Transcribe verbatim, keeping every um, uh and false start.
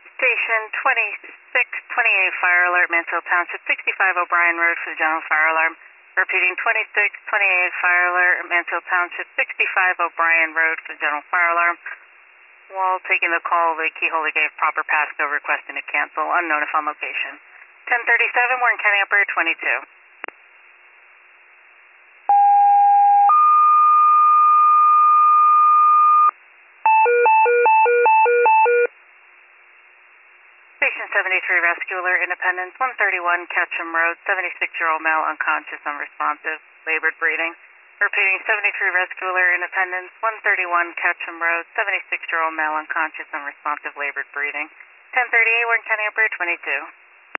Station twenty-six twenty-eight, fire alert, Mansfield Township, sixty-five O'Brien Road for the general fire alarm. Repeating, twenty-six twenty-eight, fire alert, Mansfield Township, sixty-five O'Brien Road for the general fire alarm. While taking the call, the key holder gave proper passcode requesting to cancel, unknown if on location. ten thirty-seven, Warren County Operator twenty-two. Station seventy-three, Rescue Alert, Independence, one thirty-one Ketchum Road, seventy-six-year-old male unconscious, unresponsive, labored breathing. Repeating, seventy-three Rescue Alert, Independence, one thirty-one Ketchum Road, seventy-six-year-old male unconscious, unresponsive, labored breathing. ten thirty-eight, Warren County Operator twenty-two.